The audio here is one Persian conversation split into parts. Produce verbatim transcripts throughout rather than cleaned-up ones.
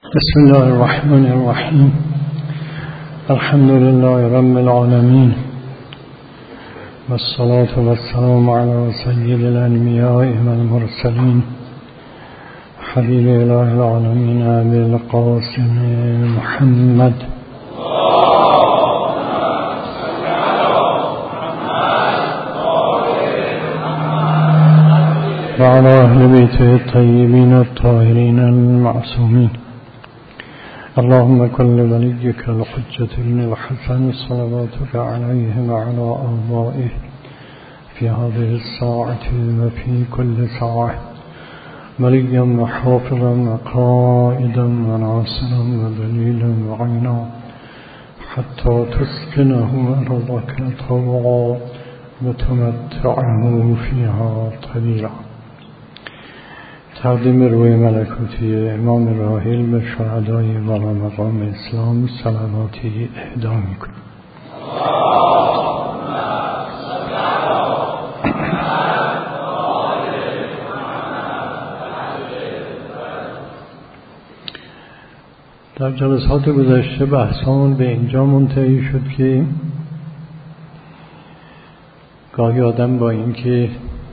بسم الله الرحمن الرحیم. الحمد لله رب العالمین والصلاة والسلام علی سید الانبیاء والمرسلین حبیب اله العالمین ابی القاسم محمد و علی اهل بیته الطیبین الطاهرین المعصومین. اللهم كن وليك الحجة بن الحسن صلواتك عليه وعلى آبائه في هذه الساعة وفي كل ساعة وليا وحافظا وقائدا وناصرا ودليلا وعينا حتى تسكنه أرضك طوعا وتمتعه فيها طويلا. تقدیم روی ملکوتی امام راحل به شهدای والا مقام اسلام صلواتی اهدا میکنیم. در جلسات گذشته بحثمون به اینجا منتهی شد که گاهی آدم با اینکه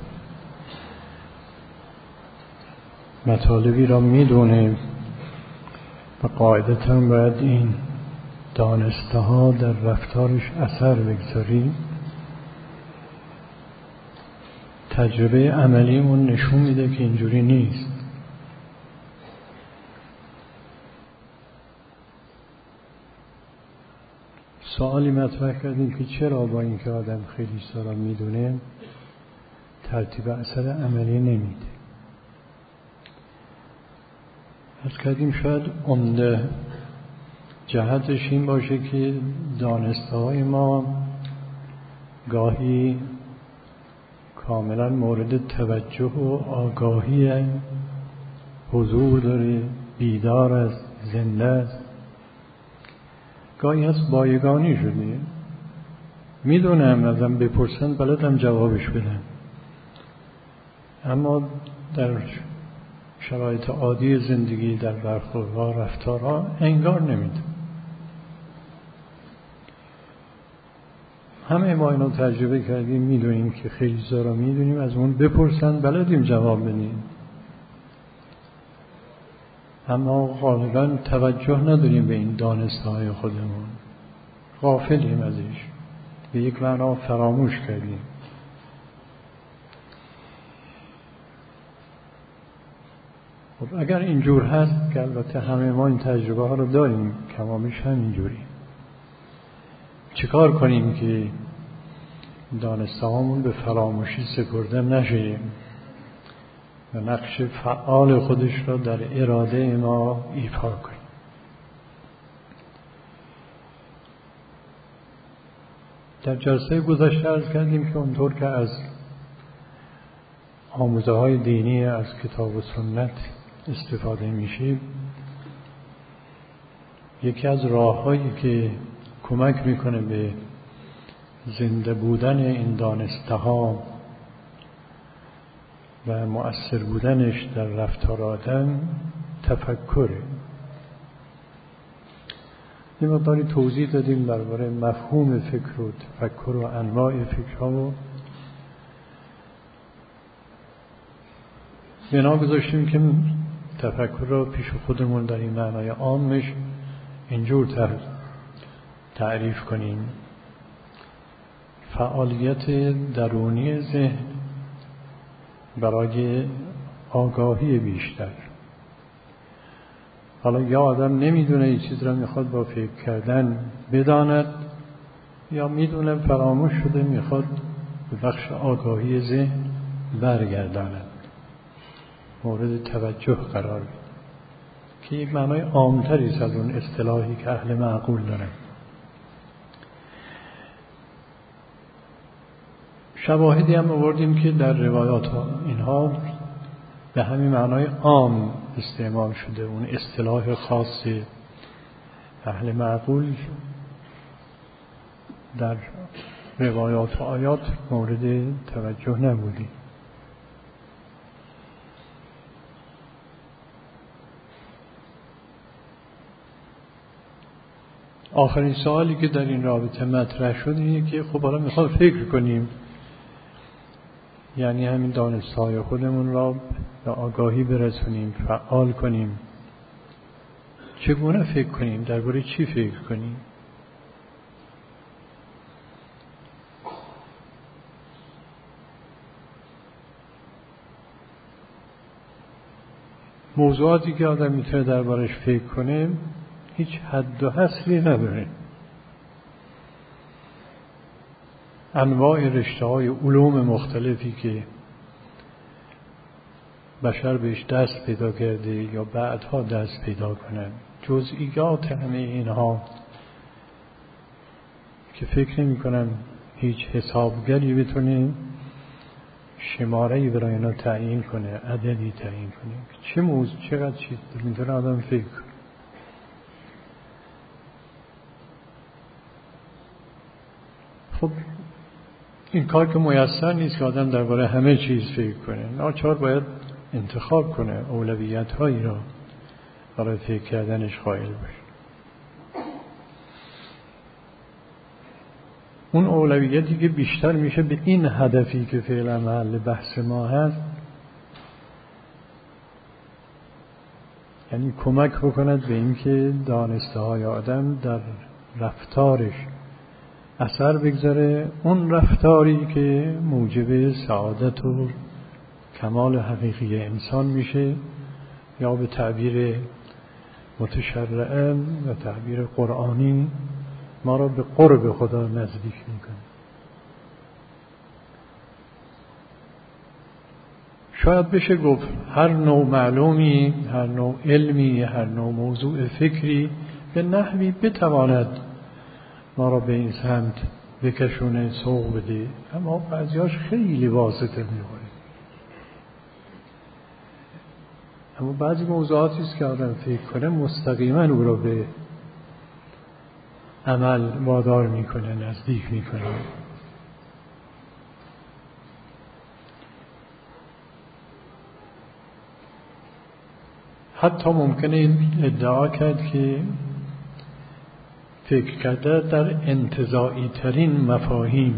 مطالبی را میدونه و قاعدتاً باید این دانسته ها در رفتارش اثر بگذاری، تجربه عملیمون نشون میده که اینجوری نیست. سوالی مطرح کردیم که چرا با اینکه آدم خیلی چیزا را میدونه ترتیب اثر عملی نمیده. از کردیم شاید عمده جهتش این باشه که دانسته های ما گاهی کاملا مورد توجه و آگاهی حضور داره، بیدار است، زنده است. گاهی هست بایگانی شده، میدونم ازم بپرسن بلدم جوابش بدم، اما در شرایط عادی زندگی در برخوردها رفتارها انگار نمیده. همه ما اینو تجربه کردیم، میدونیم که خیلی چیزا رو میدونیم، از اون بپرسن بلدیم جواب بدیم، اما غالبا توجه نداریم به این دانسته های خودمون، غافلیم ازش، به یک معنا فراموش کردیم. خب اگر اینجور هست که البته همه ما این تجربه ها رو داریم، کمامیش هم اینجوری، چیکار کنیم که دانسته هامون به فراموشی سپرده نشه و نقش فعال خودش را در اراده ما ایفا کنیم؟ در جلسه گذشته عرض کردیم که اونطور که از آموزه های دینی از کتاب و سنت استفاده میشه، یکی از راه‌هایی که کمک میکنه به زنده بودن این دانسته ها و مؤثر بودنش در رفتار آدم تفکره. یه مقداری توضیح دادیم درباره مفهوم فکر و تفکر و انواع فکرها و بنا گذاشتیم که تفکر را پیش خودمون در این معنای عامش اینجور تعریف کنیم: فعالیت درونی ذهن برای آگاهی بیشتر. حالا یا آدم نمیدونه این چیز را میخواد با فکر کردن بداند، یا میدونه فراموش شده میخواد به بخش آگاهی ذهن برگرداند، مورد توجه قرار بده، که یک معنای عامتری است از اون اصطلاحی که اهل معقول دارن. شواهدی هم آوردیم که در روایات ها اینها به همین معنای عام استعمال شده، اون اصطلاح خاص اهل معقول در روایات و آیات مورد توجه نبودی. آخرین سوالی که در این رابطه مطرح شد اینه که خب حالا میخوام فکر کنیم، یعنی همین دانستهای خودمون را به آگاهی برسونیم، فعال کنیم. چگونه فکر کنیم؟ درباره چی فکر کنیم؟ موضوعاتی که آدم میتونه دربارش فکر کنه هیچ حد و حصری نداره. انواع رشته‌های علوم مختلفی که بشر بهش دست پیدا کرده یا بعدها دست پیدا کنن، جزئیات همه اینها که فکر نمی کنم هیچ حسابگری بتونه شماره‌ای برای اینا تعیین کنه، عددی تعیین کنه. چه موضوع، چقدر چیز میتونه آدم فکر کنه. خب این کار که میسر نیست که آدم درباره همه چیز فکر کنه. ناچار باید انتخاب کنه، اولویت هایی را برای فکر کردنش قائل باشه. اون اولویتی که بیشتر میشه به این هدفی که فعلا محل بحث ما هست، یعنی کمک بکند به اینکه دانسته های آدم در رفتارش اثر بگذاره، اون رفتاری که موجب سعادت و کمال حقیقی انسان میشه، یا به تعبیر متشرعه و تعبیر قرآنی ما را به قرب خدا نزدیک میکنه. شاید بشه گفت هر نوع معلومی، هر نوع علمی، هر نوع موضوع فکری به نحوی بتواند ما را به این سمت بکشونه، سوق بده، اما بعضیاش خیلی واسطه میخوره. اما بعضی موضوعاتی است که آدم فکر کنه مستقیما او را به عمل وادار میکنه، نزدیک میکنه. حتی ممکنه ادعا کرد که فکر کرده در انتزاعی ترین مفاهیم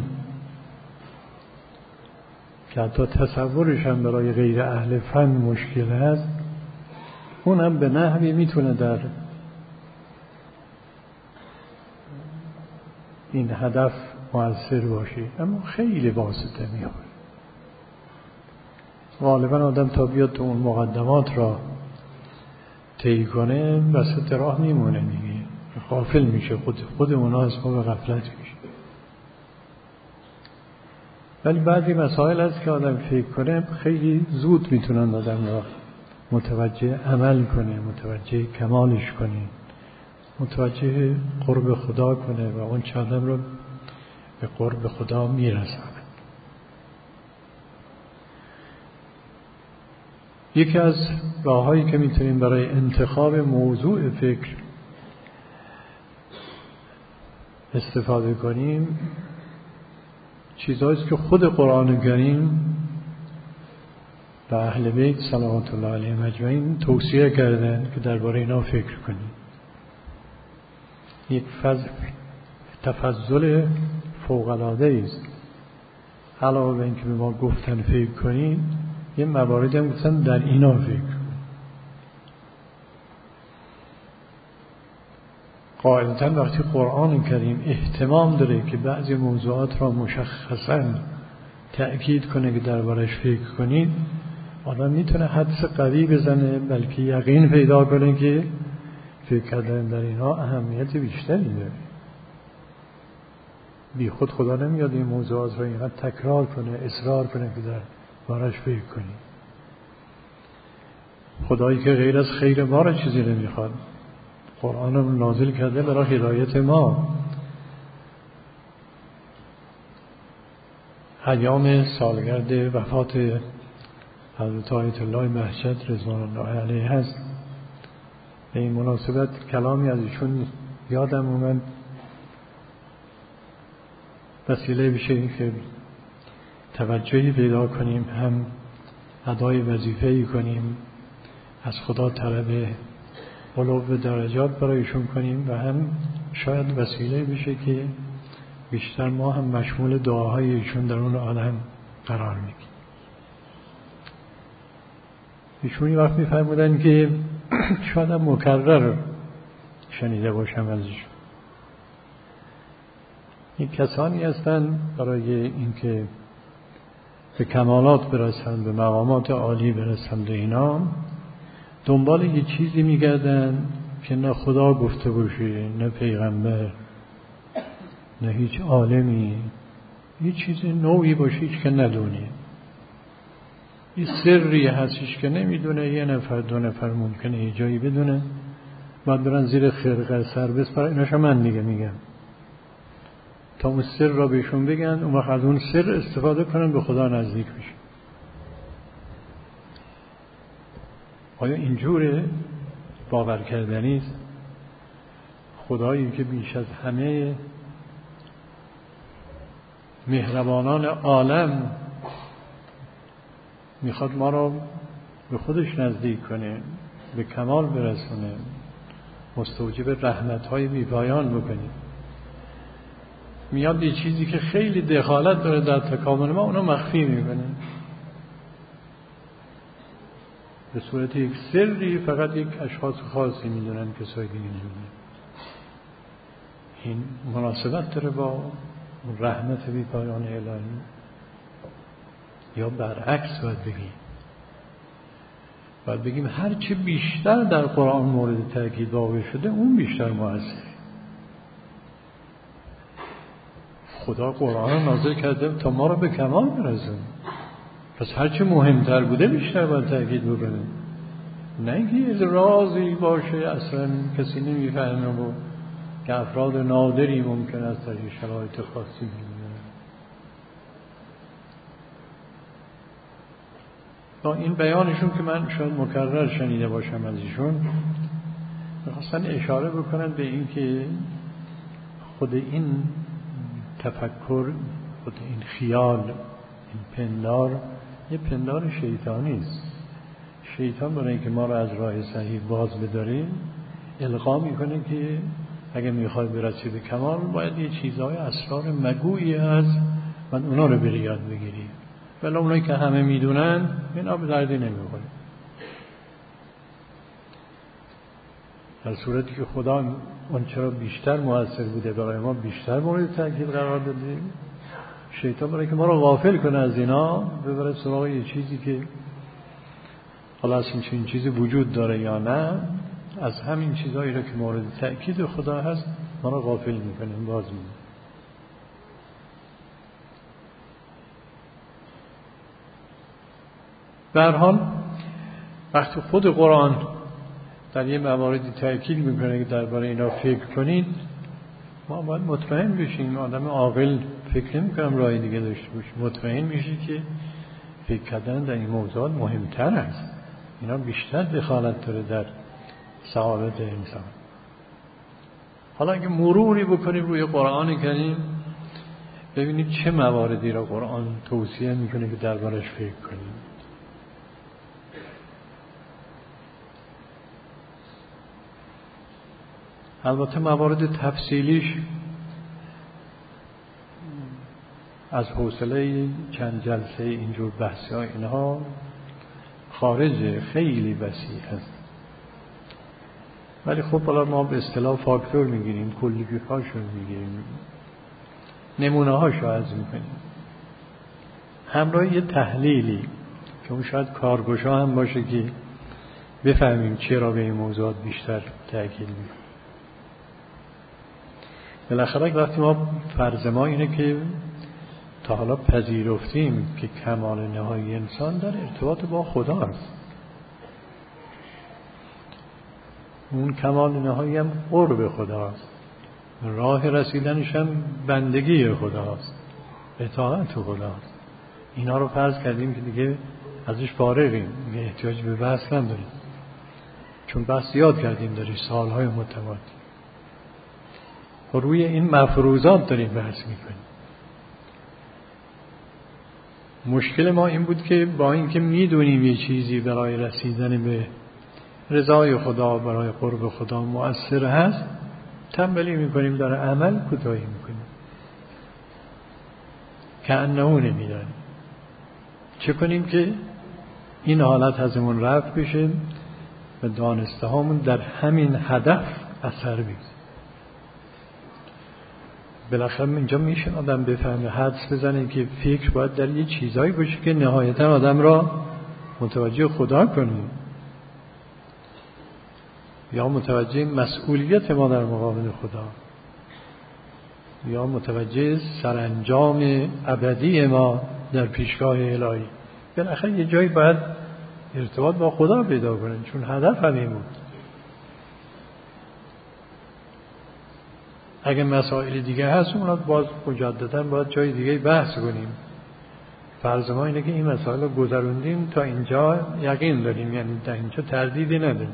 که حتی تصورش هم برای غیر اهل فن مشکل هست، اون هم به نحوی میتونه در این هدف مؤثر باشه، اما خیلی واسطه میاره. غالبا آدم تا بیاد تو اون مقدمات را طی کنه وسط راه میمونه دیگه، غافل میشه، خود خود اونا اسباب غفلت میشه. ولی بعضی مسائل هست که آدم فکر کنه خیلی زود میتونن آدم را متوجه عمل کنه، متوجه کمالش کنه، متوجه قرب خدا کنه و اون چه آدم رو به قرب خدا میرسونه. یکی از راههایی که میتونیم برای انتخاب موضوع فکر استفاده کنیم چیزهاییست که خود قرآن کریم و اهل بیت صلوات الله علیهم اجمعین توصیه کردن که درباره اینا فکر کنیم. یک تفضل فوق‌العاده است. علاوه بر اینکه به ما گفتن فکر کنید، یه مواردی هم گفتن در اینا فکر کنید. قاعدتاً وقتی قرآن کریم اهتمام داره که بعضی موضوعات را مشخصاً تأکید کنه که دربارش فکر کنید، آدم میتونه حدس قوی بزنه، بلکه یقین پیدا کنه که فکر کردن در اینها اهمیت بیشتری داره. بی خود خدا نمیاد این موضوعات را اینقدر تکرار کنه، اصرار کنه که در بارش فکر کنی. خدایی که غیر از خیر ما را چیزی نمیخواد، قرآن رو نازل کرده برای هدایت ما. ایام سالگرد وفات حضرت آیت الله مهجد رضوان الله علیه هست. به این مناسبت کلامی از ایشون یادم اومد، وسیله بشه که توجهی پیدا کنیم، هم ادای وظیفه‌ای کنیم، از خدا طلب علو درجات برایشون کنیم و هم شاید وسیله بشه که بیشتر ما هم مشمول دعاهای ایشون در اون عالم قرار میگیریم. ایشون وقت میفرمودن که شاید هم مکرر شنیده باشم از ایشون، این کسانی هستن برای اینکه به کمالات برسن، به مقامات عالی برسن، به اینا دنبال یه چیزی میگردن که نه خدا گفته باشه، نه پیغمبر، نه هیچ عالمی، یه چیز نوعی باشیش که ندونه، یه سری هستش که نمیدونه، یه نفر دو نفر ممکنه یه جایی بدونه، بعد برن زیر خرقه سر بسپارن. ایناشا من دیگه میگم تا اون سر را بهشون بگن، اون وقت از اون سر استفاده کنن به خدا نزدیک بشن. آیا اینجوره؟ باور کردنی است؟ خدایی که بیش از همه مهربانان عالم میخواد ما را به خودش نزدیک کنه، به کمال برسونه، مستوجب رحمت‌های بی‌پایان بکنه، میاد یه چیزی که خیلی دخالت داره در تکامل ما اونو مخفی میکنه به صورت یک سری، فقط یک اشخاص خاصی میدونن، کسایی دیگه نمیدونن. این مناسبت داره با رحمت بی پایان الهی؟ یا برعکس باید بگیم؟ باید بگیم هرچی بیشتر در قرآن مورد تاکید واقع شده اون بیشتر موثره. خدا قرآن رو نازل کرده تا ما رو به کمال برسونه، پس هرچی مهمتر بوده بیشتر باید تاکید بکنه، نه اینکه از رازی باشه اصلا کسی نمیفهمه و که افراد نادری ممکن است در این شرایط خاصی ببینن. با این بیانشون که من شاید مکرر شنیده باشم از ایشون، می‌خواستن اشاره بکنن به این که خود این تفکر، خود این خیال، این پندار یه پندار شیطانی است. شیطان برای اینکه ما را از راه صحیح باز بداره القا میکنه که اگه میخوای برسی به کمال باید یه چیزهای اسرار مگویی هست من اونا رو بری یاد بگیری، ولی اونایی که همه میدونن اینا به دردی نمیخوره. در صورتی که خدا اون چرا بیشتر موثر بوده برای ما بیشتر مورد تاکید قرار داده، شیطان برای که ما رو غافل کنه از اینا ببره سراغ یه چیزی که حالا اصلا چنین چیزی وجود داره یا نه، از همین چیزهایی رو که مورد تأکید خدا هست ما رو غافل میکنه، باز میکنه. به هر حال وقتی خود قرآن در یه مواردی تأکید میکنه که درباره اینا فکر کنید، ما باید مطمئن بشیم. آدم عاقل فکر نمی‌کنم راه دیگه داشته باشه، مطمئن میشه که فکر کردن در این موضوعات مهمتر است، اینا بیشتر دخالت داره در سعادت انسان. حالا اگه مروری بکنیم روی قرآن کریم ببینید چه مواردی را قرآن توصیه میکنه که دربارش فکر کنیم. البته موارد تفصیلیش از حوصله چند جلسه اینجور بحثی ها اینها خارج، خیلی وسیع هست، ولی خب حالا ما به اصطلاح فاکتور میگیریم، کلیگی هاشون میگیریم، نمونه هاشو عرض میکنیم همراه یه تحلیلی که اون شاید کارگشا هم باشه که بفهمیم چرا به این موضوعات بیشتر تأکید میکنیم. بالاخره وقتی ما فرض ما اینه که تا حالا پذیرفتیم که کمال نهایی انسان در ارتباط با خدا است، اون کمال نهایی هم قرب خداست، راه رسیدنش هم بندگی خداست، اطاعت خداست. اینا رو فرض کردیم که دیگه ازش فارغیم، دیگه احتیاج به بحث نداریم، چون بحث یاد کردیم داریم سالهای متوالی و روی این مفروضات داریم بحث میکنیم. مشکل ما این بود که با اینکه میدونیم یه چیزی برای رسیدن به رضای خدا برای قرب خدا مؤثر هست تنبلی میکنیم، در عمل کوتاهی میکنیم، کأنه نمیدانیم. چه کنیم که این حالت ازمون رفت بشه و دانسته هامون در همین هدف اثر بگذاره. بالاخره اینجا میشه آدم بفهمه، حدس بزنه که فکر باید در یه چیزایی باشه که نهایتا آدم را متوجه خدا کنه یا متوجه مسئولیت ما در مقابل خدا یا متوجه سرانجام ابدی ما در پیشگاه الهی. بالاخره یه جایی باید ارتباط با خدا پیدا کنه، چون هدف همین بود. اگه مسائل دیگه هست اونا باز مجددا باید جای دیگه بحث کنیم. فرض ما اینه که این مسائل رو گذروندیم تا اینجا یقین داریم، یعنی در اینجا تردیدی نداریم.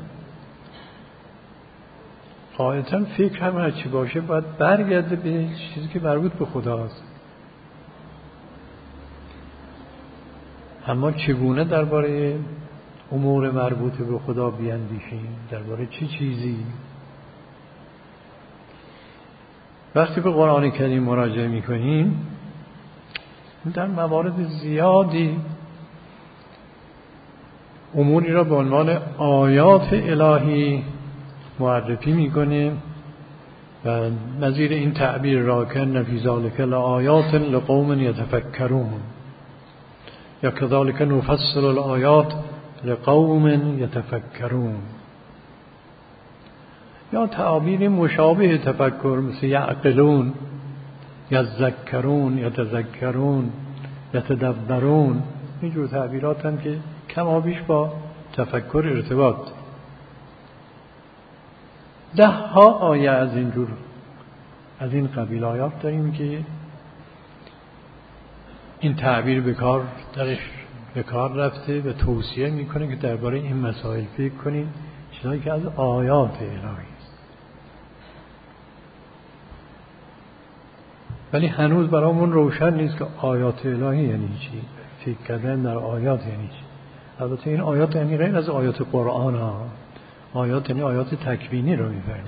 قاعدتا فکر هم هرچی باشه باید برگرده به چیزی که مربوط به خداست. اما چگونه درباره امور مربوط به خدا بیاندیشیم؟ درباره چه چی چیزی؟ وقتی به قرآن کریم مراجعه میکنیم در موارد زیادی اموری را به عنوان آیات الهی معرفی میکنه و نظیر این تعبیر را که فی ذلک لآیات لقوم یتفکرون یا کذالک نفصل الآیات لقوم یتفکرون، یا تعابیر مشابه تفکر مثل یعقلون، یذکرون، یتذکرون، یتدبرون. اینجور تعبیرات هم که کما بیش با تفکر ارتباط. ده ها آیه از اینجور از این قبیل آیات داریم که این تعبیر به کار درش به کار رفته و توصیه میکنه که درباره این مسائل فکر کنیم، چیزایی که از آیات الهی. ولی هنوز برامون روشن نیست که آیات الهی یعنی چی، فکر کردن در آیات یعنی چی. البته این آیات یعنی غیر از آیات قرآن ها، آیات یعنی آیات تکوینی رو میفهمیم.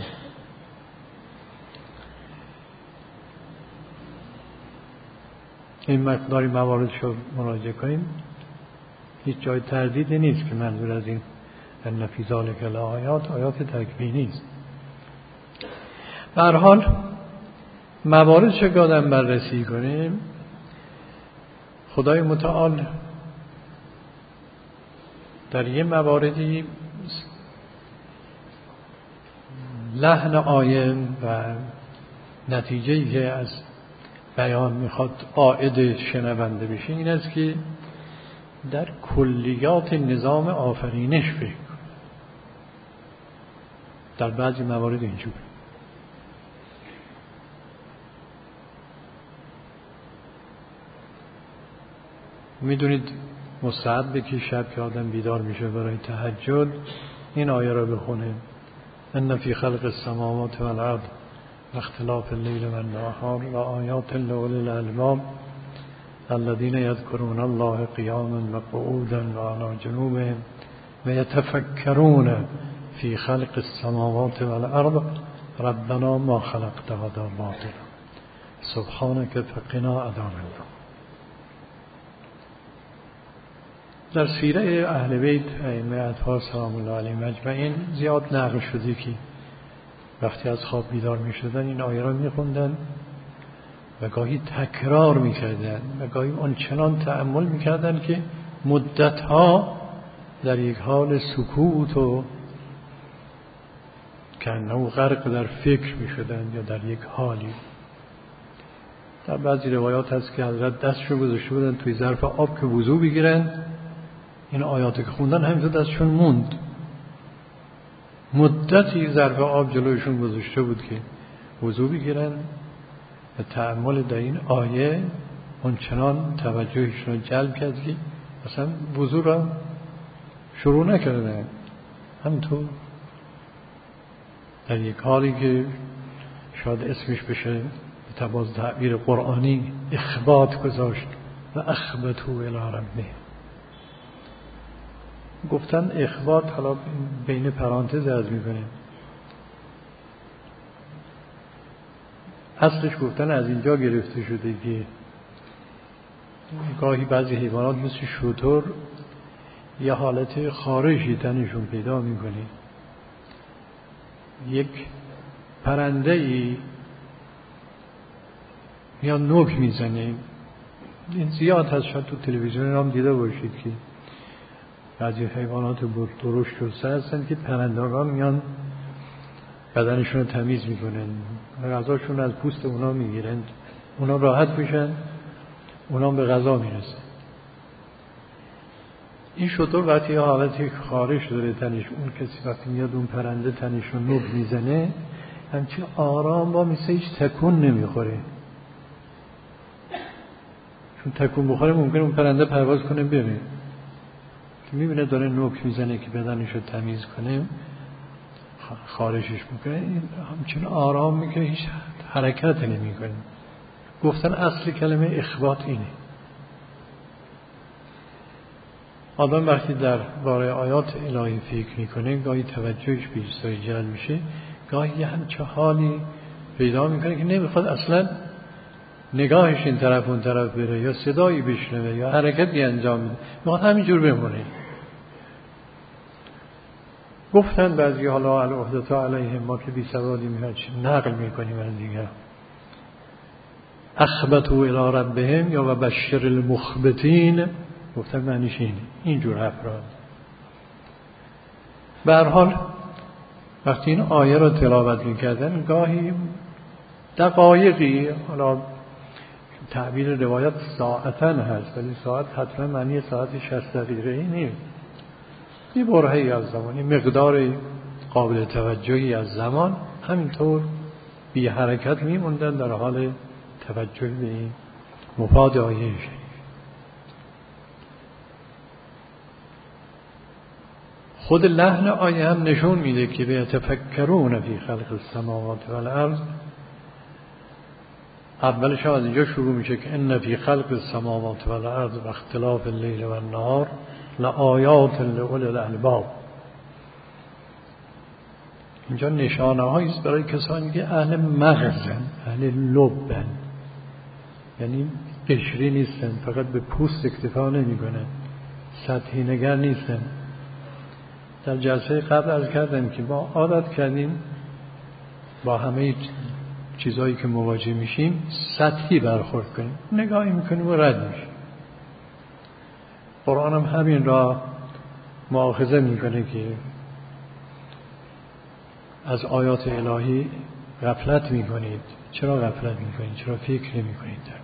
این مقداری موارد رو مراجعه کنیم، هیچ جای تردیدی نیست که منظور از این ان فی ذلک لآیات آیات تکوینی است. به هر حال موارد چه قدم بررسی کنیم، خدای متعال در یه مواردی لحن آیه و نتیجه‌ای که از بیان میخواد عائد شنونده بشه این است که در کلیات نظام آفرینش فکر کنه. در بعضی موارد اینجور میدونید مستحبه که شب که آدم بیدار میشه برای تهجد این آیه را بخونه: ان فی خلق السماوات والارض واختلاف الليل والنهار لآیات لأولی الألباب الذين يذكرون الله قیاما وقعودا وعلى جنوبهم ويتفكرون في خلق السماوات والارض ربنا ما خلقت هذا باطلا سبحانك فقنا عذاب النار. در سیره اهل بیت ائمه اطهار سلام الله علیهم اجمعین زیاد نقل شده که وقتی از خواب بیدار می شدن این آیه را می خوندن و گاهی تکرار می کردن و گاهی آنچنان تأمل می کردن که مدتها در یک حال سکوت و کنه غرق در فکر می شدن یا در یک حالی. در بعضی روایات هست که حضرت دستشو گذاشته بودن توی ظرف آب که وضو بگیرن، این آیاتی که خوندن همینطور دستشون موند. مدتی ظرف آب جلویشون گذاشته بود که وضو بگیرن و تأمل در این آیه اونچنان توجهشون رو جلب کرد که اصلا وضو را شروع نکردن، همینطور در یک حالی که شاید اسمش بشه به تباز تعبیر قرآنی اخبات گذاشت و اخبتو الی ربه. گفتن اخبات، حالا بین پرانتز عرض میکنیم، اصلش گفتن از اینجا گرفته شده که گاهی بعضی حیوانات مثل شتر یه حالت خارشی تنشون پیدا میکنه، یک پرنده ای یا نوک میزنه. این زیاد هست، شاید تو تلویزیون هم دیده باشید که بعضی حیوانات درشت و سر هستن که پرندگان میان بدنشون رو تمیز میکنن، غذاشون از پوست اونا میگیرن، اونا راحت میشن، اونا به غذا میرسن. این شتر وقتی یه حالتی خارش داره تنش، اون کسی وقتی میاد اون پرنده تنش رو نوک میزنه، همچین آرام با مثل هیچ تکون نمیخوره، چون تکون بخوره ممکنه اون پرنده پرواز کنه بره، که میبینه داره نوک میزنه که بدنش رو تمیز کنه، خارشش میکنه، این همچین آرام میکنه، هیچ حرکت نمیکنه. گفتن اصل کلمه اخبات اینه. آدم وقتی در باره آیات الهی فکر میکنه، گاهی توجهش به چیزای جلب میشه، گاهی یه همچه حالی پیدا میکنه که نمیخواد اصلا نگاهش این طرف اون طرف بره، یا صدایی بشنوه یا حرکتی انجام بده، میخواد همینجور بمونه. گفتن بعضی حالا العهدتا علیهم، ما که بی سوادی میاد نقل میکنیم از دیگر، اخبتوا الی ربهم یا و بشر المخبتین، گفتن معنیش اینه، اینجور افراد. به هر حال وقتی این آیه رو تلاوت میکردن، گاهی دقایقی، حالا تعبیر روایت ساعتن هست، ولی ساعت حتما معنی ساعت شصت دقیقه ای نیست، یه برهه‌ای از زمان، مقدار قابل توجهی از زمان، همینطور بی حرکت میموندن در حال توجه به این مفاد آیه شریف. خود لحن آیه هم نشون میده که به تفکرون فی خلق السماوات والارض، اولش از اینجا شروع میشه که ان فی خلق السماوات والارض و اختلاف اللیل و النهار لآیات لأولی الالباب. اینجا نشانه هایی است برای کسانی که اهل مغزن، اهل لبن، یعنی قشری نیستن، فقط به پوست اکتفا نمی کنن، سطحی نگر نیستن. در جلسه قبل عرض کردم که ما عادت کردیم با همه چیزهایی که مواجه میشیم سطحی برخورد کنیم، نگاهی میکنیم و رد میشیم. قرآن هم همین را مؤاخذه میکنه که از آیات الهی غفلت میکنید. چرا غفلت میکنید؟ چرا فکر نمیکنید درش؟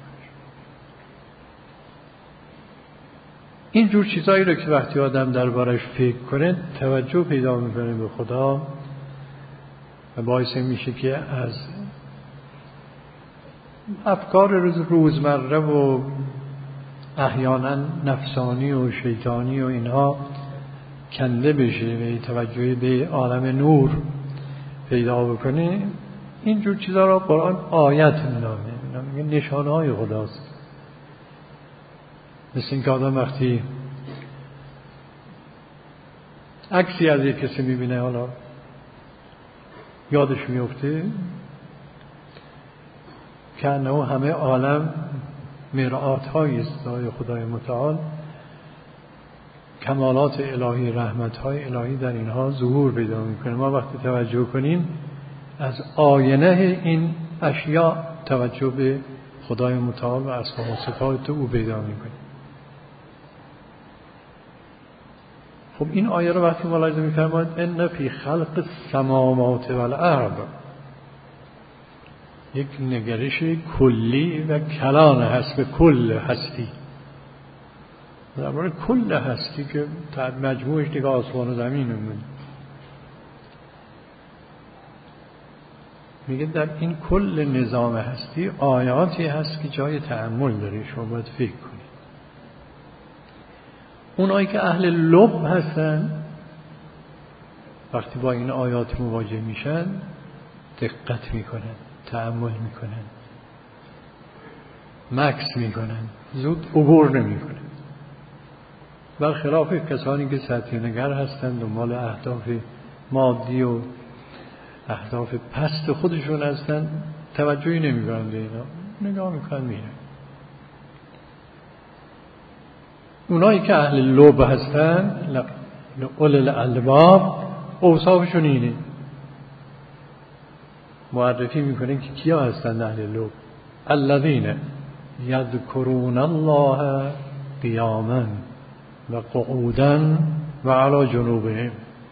این جور چیزایی رو که وقتی آدم دربارش فکر کنه توجه پیدا میکنه به خدا و باعث میشه که از افکار روز روزمره و احیانا نفسانی و شیطانی و اینها کنده بشه و توجه به عالم نور پیدا بکنه. اینجور چیزا را قرآن آیت مینامه، میگه نشانه های خداست. مثل این که آدم وقتی عکسی از یک کسی میبینه، حالا یادش میفته که انه همه عالم مرآت هایی است برای خدای متعال، کمالات الهی، رحمت های الهی در اینها ظهور پیدا میکنه. ما وقتی توجه کنیم از آینه این اشیاء توجه به خدای متعال و اسما و صفات او پیدا میکنیم. خب این آیه رو وقتی ملاحظه می‌فرمایید ان فی خلق السماوات والارض، یک نگرش کلی و کلان هست به کل هستی، درباره کل هستی که مجموعش دیگه آسمان و زمین میمونه. میگه در این کل نظام هستی آیاتی هست که جای تأمل داره، شما باید فکر کنید. اونایی که اهل لب هستن وقتی با این آیات مواجه میشن دقت میکنن، تأمل میکنن، مکث میکنن، زود عبور نمیکنن. برخلاف کسانی که سطحی نگر هستند دنبال اهداف مادی و اهداف پست خودشون هستند، توجهی نمی‌کنند به اینا، نگاه میکنن میره. اونایی که اهل لب هستند، اول الالباب، اوصافشون اینه. معرفی میکنن که کیا هستند اهل لب. الذین یذکرون الله قیاما و قعودا و علی جنوبهم.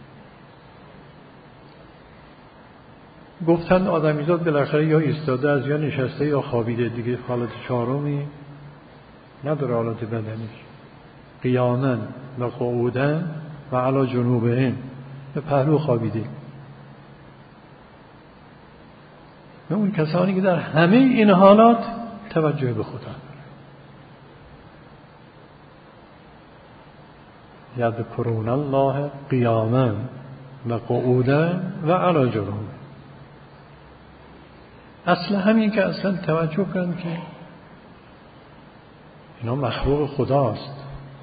گفتن آدمیزاد بالاخره یا ایستاده از یا نشسته یا خوابیده دیگه، حالت چهارمی نداره حالت بدنش. قیاما و قعودا و علی جنوبهم، به پهلو خوابیده. و اون کسانی که در همه این حالات توجه به خدا دارن. یذکرون الله قیاما و قعودا و علی جنوبهم. اصل همین که اصلا توجه کنن که اینا مخلوق خداست.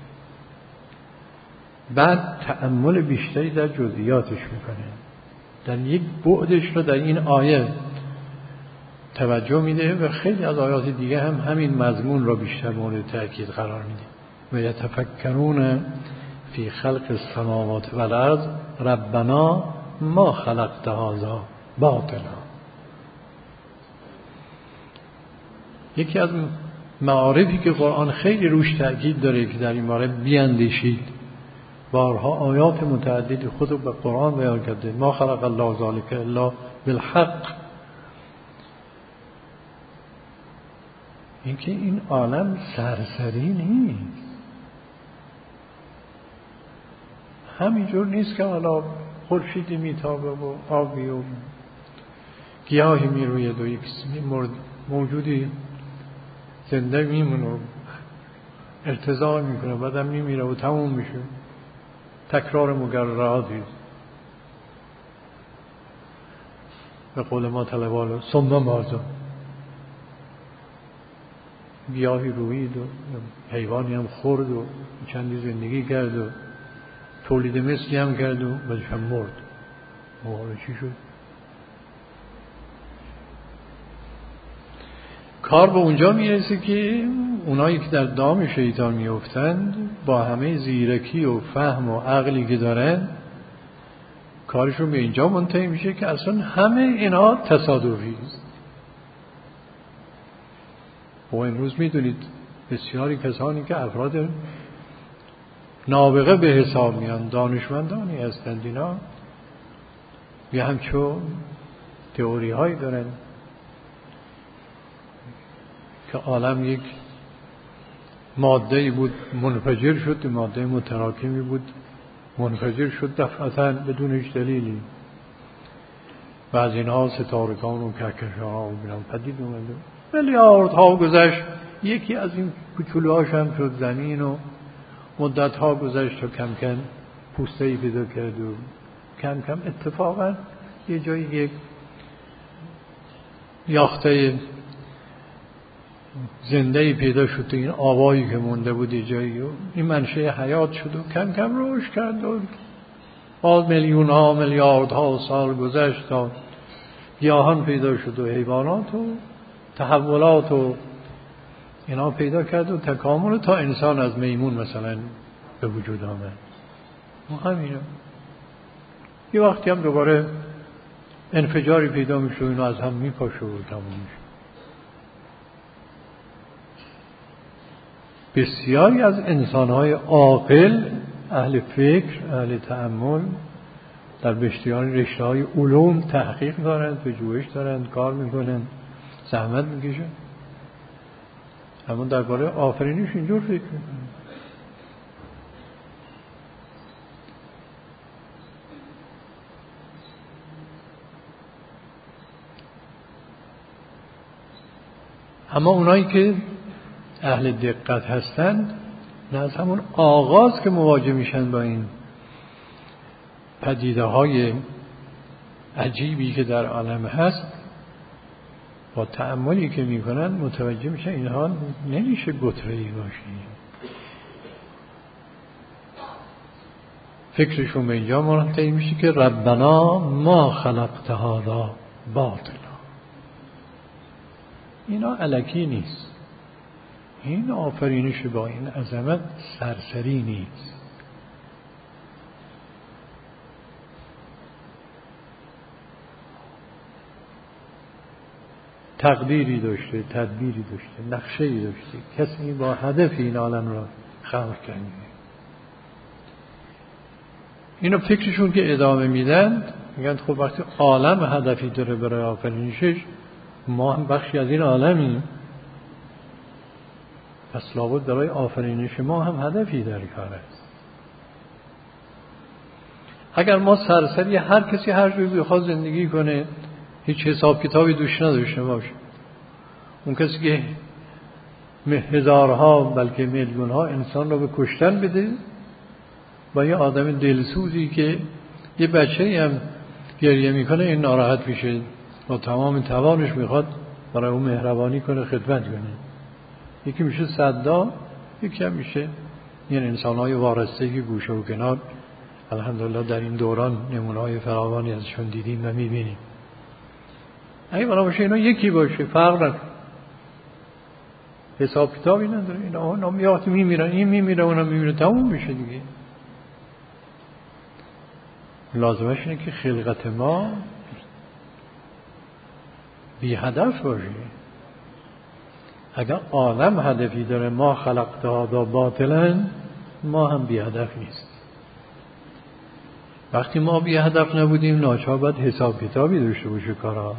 بعد تأمل بیشتری در جزئیاتش میکنه، در یک بعدش رو در این آیه توجه میده و خیلی از آیات دیگه هم همین مضمون را بیشتر مورد تأکید قرار میده. و یتفکرون فی خلق السماوات و الارض ربنا ما خلقت هذا باطلا. یکی از معارفی که قرآن خیلی روش تأکید داره که در این باره بیاندیشید. بارها آیات متعددی خود رو به قرآن بیان کرده. ما خلق الله ذلک الا بالحق. اینکه این عالم سرسری نیست، همینجور نیست که حالا خورشیدی میتابه و آبی و گیاهی میروید و یک موجودی زنده میمونه و ارتزاق میکنه بعدم میمیره و تموم میشه. تکرار مکرراتی به قول ما طلبان سنده مازم. گیاهی روید و حیوانی هم خورد و چندی زندگی کرد و تولید مثلی هم کرد و بعدش هم مرد. موالا چی شد؟ کار به اونجا میرسه که اونایی که در دام شیطان میافتند با همه زیرکی و فهم و عقلی که دارن کارشون به اینجا منتهی میشه که اصلا همه اینا تصادفی است. و امروز میدونید بسیاری کسانی که افراد نابغه به حساب میان، دانشمندانی هستند، اینا یه همچون تئوری هایی دارن که عالم یک ماده‌ای بود منفجر شد، ماده متراکمی بود منفجر شد دفعتاً بدون هیچ دلیلی و از اینها ستارگان و کهکشان‌ها و اینا پدید اومد. میلیاردها گذشت، یکی از این کوچولوهاش هم شد زمین و مدت‌ها گذشت تا کم کم پوسته‌ای پیدا کرد و کم کم اتفاقاً یه جایی یک یاخته زنده‌ای پیدا شد تو این آبایی که مونده بود یه جایی و این منشأ حیات شد و کم کم رشد کرد و باز میلیون ها میلیارد ها سال گذشت تا گیاهان پیدا شد و حیوانات و تحولات و اینا پیدا کرد و تکامل تا انسان از میمون مثلا به وجود آمد. و همینه یه وقتی هم دوباره انفجاری پیدا میشه و اینا از هم میپاشه و تموم میشه. بسیاری از انسان‌های عاقل، اهل فکر، اهل تأمل در بسیاری رشته‌های علوم تحقیق دارند، پژوهش دارند، کار میکنند، زحمت میکشند، اما درباره آفرینش اینجور فکر میکنند. اما اونایی که اهل دقت هستند نه از همون آغاز که مواجه میشن با این پدیده های عجیبی که در عالم هست با تأملی که میکنن متوجه میشن اینها نمیشه گتره‌ای باشه. فکرشون به اینجا منتهی میشه که ربنا ما خلقت هذا باطلا. اینا الکی نیست، این آفرینش با این عظمت سرسری نیست. تقدیری داشته، تدبیری داشته، نقشه‌ای داشته، کسی با هدف این عالم را خلق کرده. اینو فکرشون که ادامه میدن میگن خب وقتی عالم هدفی داره برای آفرینشش، ما هم بخشی از این عالمیم، پس لابد برای آفرینش ما هم هدفی در کار است. اگر ما سرسری هر کسی هر جوری بخواد زندگی کنه، هیچ حساب کتابی دوش نداشته باشه، اون کسی که هزارها بلکه میلیون‌ها انسان رو به کشتن بده، با یه آدم دلسوزی که یه بچه‌ای هم گریه میکنه این ناراحت میشه، با تمام توانش میخواد برای اون مهربانی کنه، خدمت کنه. یکی میشه صدام، یکی هم میشه این انسان‌های وارسته که گوشه و کنار الحمدلله در این دوران نمونه‌های فراوانی ازشون دیدیم و میبینیم. اگه بنا باشه اینا یکی باشه، فرق نکنه، حساب کتابی نداره، اینا اونا میاد میمیرن، این میمیره اونا میمیره، تموم میشه دیگه. لازمش اینه که خلقت ما بی هدف باشه. اگر عالم هدفی داره، ما خلقت هذا باطلا، ما هم بی هدف نیست. وقتی ما بی هدف نبودیم، ناچار باید حساب کتابی داشته باشه کارا.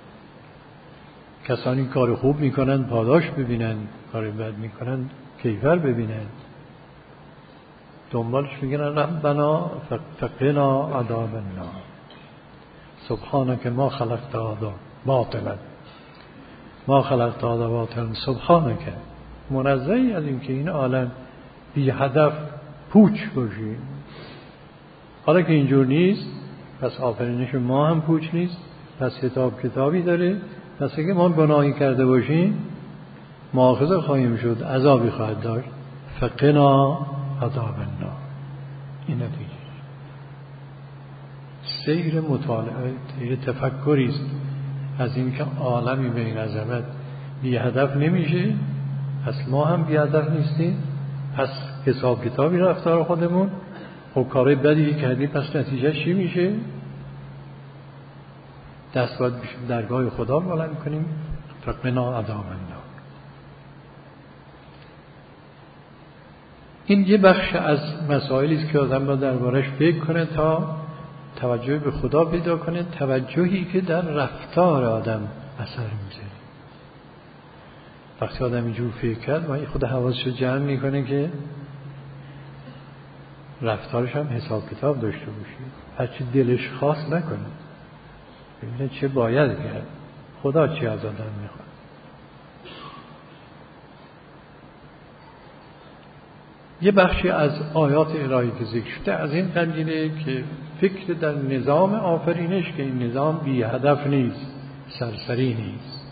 کسانی کار خوب میکنن پاداش ببینن، کار بد میکنن کیفر ببینن. دنبالش میگن ربنا فقنا عذاب النار سبحانك ما خلقت هذا باطلا ما خلقت هذا باطلا سبحانك. منزهی از این که این عالم بی هدف پوچ باشه. حالا که اینجور نیست، پس آفرینش ما هم پوچ نیست، پس حساب کتابی داره. پس اگه ما گناهی کرده باشیم مؤاخذه خواهیم شد، عذابی خواهد داشت. فقنا عذاب النار. این نتیجه سیر مطالعه، سیر تفکری است از این که عالمی به این عظمت بی هدف نمیشه، پس ما هم بی هدف نیستیم. پس حساب کتابی رفتار خودمون، خب کارهای بدی کردیم، پس نتیجه چی میشه؟ دست باید بشیم درگاه خدا بلند کنیم. فقنا عذاب النار. این یه بخش از مسائلی است که آدم باید دربارش فکر کنه تا توجه به خدا پیدا کنه، توجهی که در رفتار آدم اثر میذاره. وقتی آدم اینجور فکر کرد، ما خود حواسش رو جمع میکنه که رفتارش هم حساب کتاب داشته باشه، هرچی دلش خواست نکنه، ببینه چه باید کرد، خدا چی از آدم میخواد. یه بخشی از آیات الهی که ذکر شده از این قبیله که فکر در نظام آفرینش که این نظام بی هدف نیست، سرسری نیست.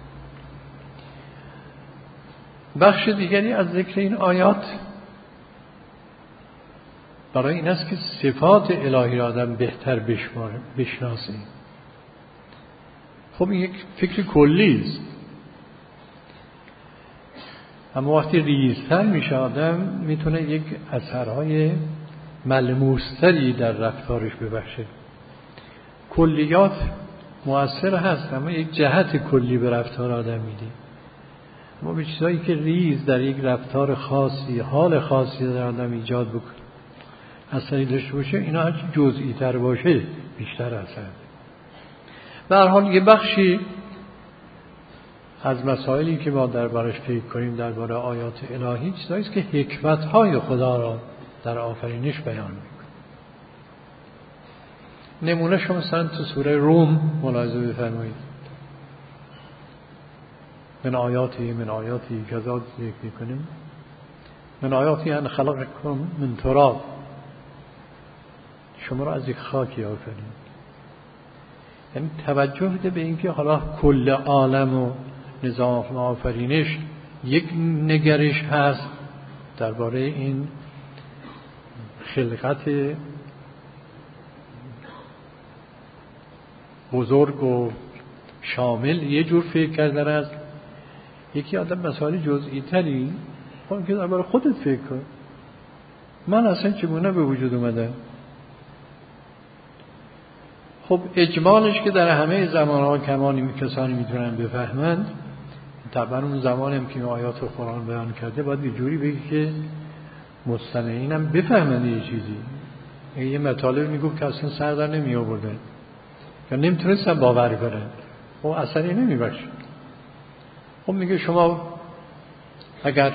بخش دیگری از ذکر این آیات برای این است که صفات الهی را آدم بهتر بشناسه. خب این یک فکر کلی است، اما وقتی ریزتر میشه آدم میتونه یک اثرهای ملموستری در رفتارش ببخشه. کلیات مؤثر هست، اما یک جهت کلی به رفتار آدم میده. اما به چیزایی که ریز در یک رفتار خاصی، حال خاصی در آدم ایجاد بکنه، اثری داشته باشه، اینا هرچی جزئی تر باشه بیشتر اثر. به هر حال یه بخشی از مسائلی که ما دربارش فکر کنیم درباره آیات الهی چیزایی است که حکمت‌های خدا را در آفرینش بیان می‌کنه. نمونه شما مثلا تو سوره روم ملاحظه بفرمایید. من آیاتی من آیاتی کذا ذکر می‌کنیم. من آیاتی ان خلقکم من تراب. شما را از یک خاکی آفرید. یعنی توجه بده به اینکه حالا کل عالم و نظام آفرینش یک نگرش هست درباره این خلقت بزرگ و شامل یه جور فکر کردن است، یکی آدم مسائل جزئی تری خب که برای خودت فکر کن، من اصلا چگونه به وجود اومدم. خب اجمالش که در همه زمانها کمانی کسانی میتونن بفهمند، طبعا اون زمانی هم که آیات قرآن بیان کرده باید یه جوری بگی که مستمعین هم بفهمند یه چیزی. یه مطالب میگفت که اصلا سر در نمی آوردن یا نمیتونستن باور کنن، خب اصلا نمیبخشه. خب میگه شما اگر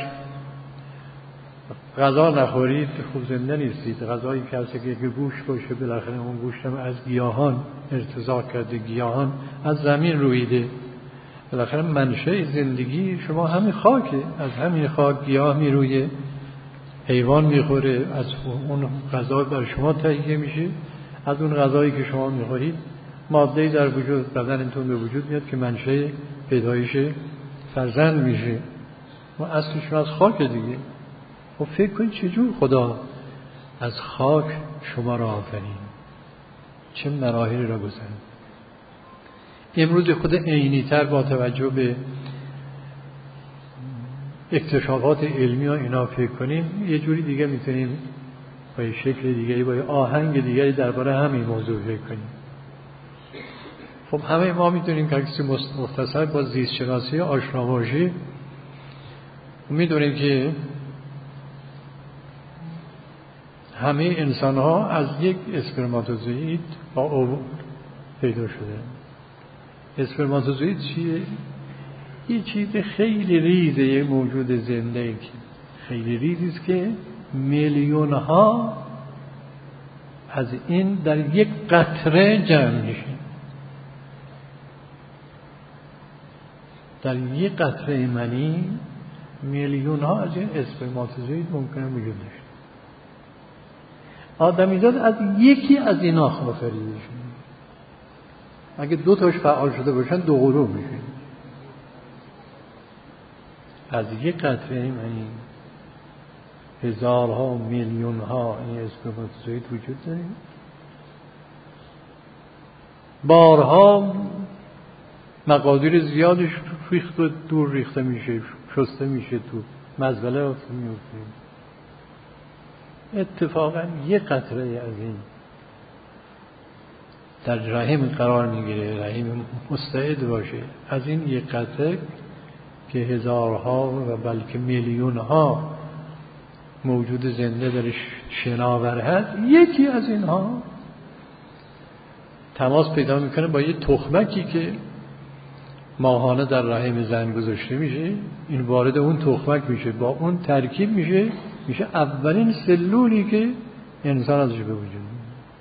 غذا نخورید خوب زنده نیستید. غذایی که هست که گوشت باشه، بالاخره اون گوشت هم از گیاهان ارتزاق کرده، گیاهان از زمین رویده، بالاخره منشأ زندگی شما همین خاکه، از همین خاک گیاه میرویه، حیوان میخوره، از اون غذا بر شما تهیه میشه، از اون غذایی که شما میخورید ماده‌ای در وجود بدنتون به وجود میاد که منشأ پیدایش فرزند میشه و اصلشون از خاک دیگه. خب فکر کنید چجور خدا از خاک شما را آفرید، چه مراحلی را گذرد. امروز خود عینی‌تر با توجه به اکتشافات علمی و اینا فکر کنیم، یه جوری دیگه میتونیم با یه شکل دیگری، با یه آهنگ دیگری درباره همین موضوع فکر کنیم. خب همه ما میدونیم که کسی مختصر با زیست شناسی آشنا باشی، میدونیم که همه انسان ها از یک اسپرماتوزوئید با اووم پیدا شده. اسپرماتوزوئید چیه؟ یه چیز خیلی ریزه، یه موجود زنده خیلی ریزی است که میلیون ها از این در یک قطره جمع میشه. در یک قطره منی میلیون ها از این اسپرماتوزوئید ممکنه وجود داشته. آدمیزاد از یکی از اینا آفریده شده. اگه دو تاش فعال شده باشن دو قلو میشه. از یک قطره منی هزارها میلیون ها این اسپرماتوزوئید وجود داره. بارها مقادیر زیادش ریخت و دور ریخته میشه، شسته میشه، تو مزبله رفته میفته. اتفاقا یک قطره از این در رحم قرار میگیره، رحم مستعد باشه. از این یک قطره که هزارها و بلکه میلیون ها موجود زنده درش شناور هست، یکی از اینها تماس پیدا میکنه با یه تخمکی که ماهانه در رحم زن گذاشته میشه. این وارد اون تخمک میشه، با اون ترکیب میشه، میشه اولین سلولی که انسان ازش به وجود میاد.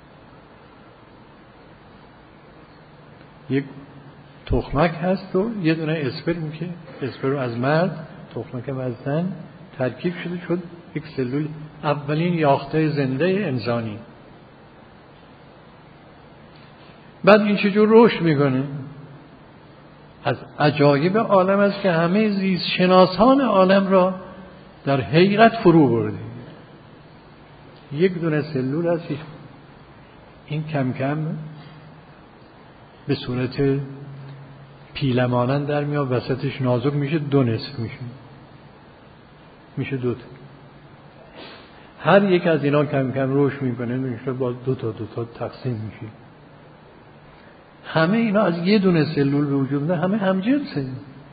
یک تخمک هست و یه دونه اسپرم که اسپرم از مرد، تخمک از زن ترکیب شده شد یک سلول، اولین یافته زنده انسانی. بعد این چجور رشد میکنه؟ از عجایب عالم است که همه زیست شناسان عالم را در حیرت فرو برده. یک دونه سلول هست، این کم کم به صورت پیلمانند در میاد، وسطش نازک میشه، دو نصف میشه، میشه دو تا. هر یک از اینا کم کم رشد میکنه، میشه با دو تا دو تا تقسیم میشه. همه اینا از یه دونه سلول به وجود میاد، همه همجنسه.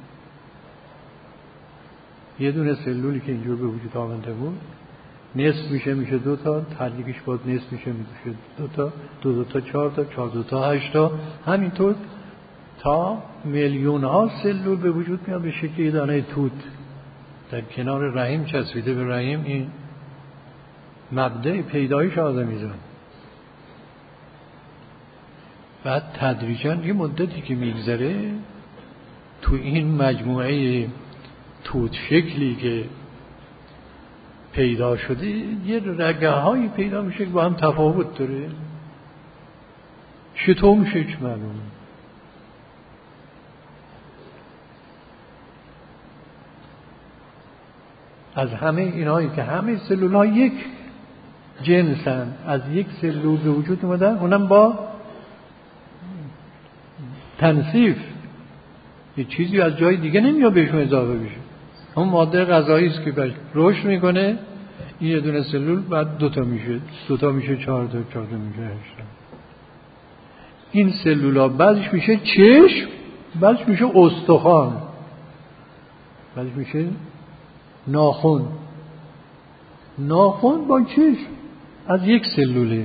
یه دونه سلولی که اینجور به وجود آمده بود نصف میشه، میشه دو تا، هر یکیش باز نصف میشه، میشه دو تا، دو دو تا چهار تا، چهار دو تا هشت تا، همینطور تا میلیون ها سلول به وجود میاد به شکل یه دانه توت در کنار رحم چسبیده به رحم. این مبدأ پیدایش آدمیزاد. بعد تدریجاً یه مدتی که میگذره تو این مجموعه توت شکلی که پیدا شده یه رگه هایی پیدا میشه که با هم تفاوت داره. چطور میشه چه معلومه؟ از همه اینایی که همه سلول ها یک جنسن، از یک سلول به وجود اومدن، اونم با تنصیف، یه چیزی از جای دیگه نمیاد بهشون اضافه بشه. اون ماده غذایی است که رشد میکنه، این یه دونه سلول بعد دوتا میشه، دوتا میشه چهار تا، چهار تا میشه هشت تا. این سلولا بعدش میشه چشم، بعدش میشه استخوان، بعدش میشه ناخن. ناخن با چشم از یک سلوله.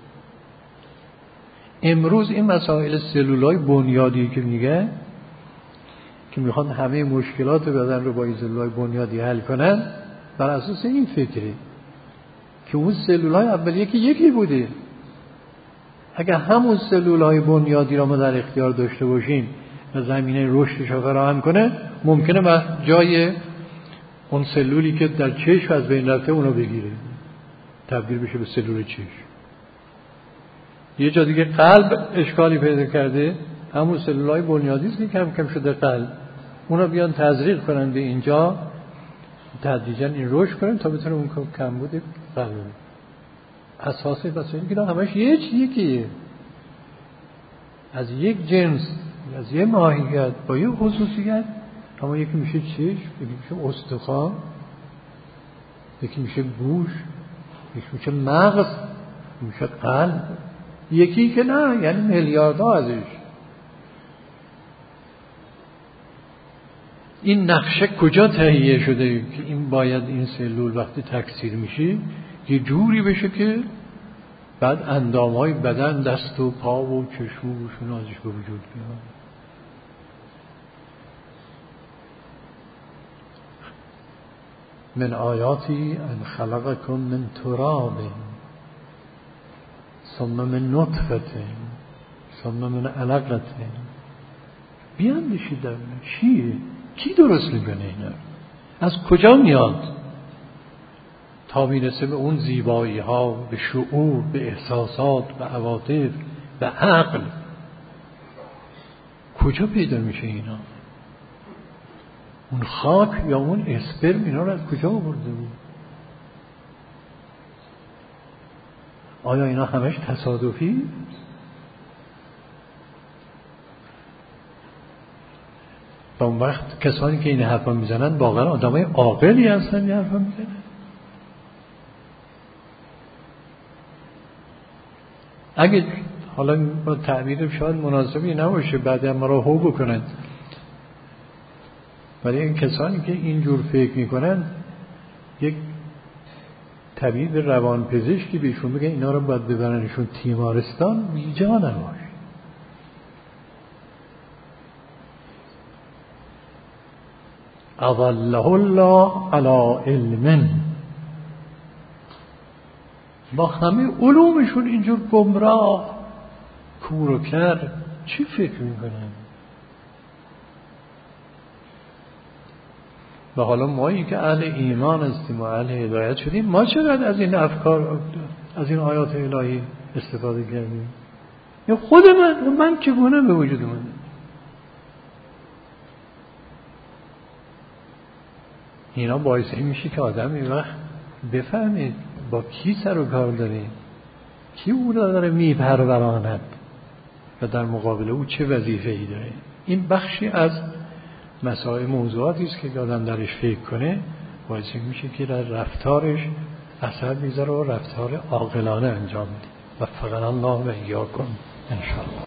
امروز این مسائل سلولای بنیادی که میگه که میخوان همه مشکلات بدن رو با این سلولای بنیادی حل کنن، بر اساس این فکره که اون سلولای اولیه که یکی بوده. اگر همون سلولای بنیادی را ما در اختیار داشته باشیم و زمینه رشدش رو فراهم کنه، ممکنه ما جای اون سلولی که در چشم از بین رفته اونو بگیره، تبدیل بشه به سلول چشم. یه جا دیگه قلب اشکالی پیدا کرده، همون سلولای بنیادی است که کم کم شده قلب، اونا بیان تزریق کنن به اینجا، تدریجا این رشد کنن تا بتونه اون کمبود قلب. اساس بسیاری که همش یه چیزی که از یک جنس، از یک ماهیت با یک خصوصیت، اما یکی میشه چشم، یکی میشه استخوان، یکی میشه گوش، یکی میشه مغز، میشه قلب، یکی که نه، یعنی میلیاردها ازش. این نقشه کجا تهیه شده که این باید این سلول وقتی تکثیر میشه یه جوری بشه که بعد اندامهای بدن، دست و پا و چشم و گوش ازش به وجود بیاد. من آیاتی ان خلقکم من تراب ثم من نطفه ثم من علقه. بیاندیشید در چیه؟ کی درست میکنه اینا؟ از کجا میاد تا میرسه به اون زیبایی ها، به شعور، به احساسات، به عواطف، به عقل؟ کجا پیدا میشه اینا؟ اون خاک یا اون اسپرم اینا رو از کجا آورده بود؟ آیا اینا همش تصادفی؟ و اون وقت کسانی که این حرفا میزنن واقعا آدمای عاقلی هستن این حرفا میزنن؟ اگه حالا با تعبیر شاید مناسبی نباشه بعد ما رو هو بکنن، ولی این کسانی که اینجور فکر میکنن یک طبیب روانپزشکی بهشون بگه اینا رو باید ببرنشون تیمارستان، بیجا نباشه. اضله الله علی علم، با همه علومشون اینجور گمراه کور و کر چی فکر میکنن؟ و حالا مایی که اهل ایمان هستیم و اهل هدایت شدیم، ما چقدر از این افکار، از این آیات الهی استفاده کردیم؟ یا خود من و من چگونه به وجود من؟ اینا باعث این میشه که آدم این وقت بفهمید با کی سر و کار داره، کی او را داره میپروراند و در مقابل او چه وظیفه‌ای داره. این بخشی از مسائل موضوعاتی است که آدم درش فکر کنه باعث میشه که در رفتارش اثر میذاره و رفتار عاقلانه انجام بده. وفقنا الله و ایاکم ان شاء الله.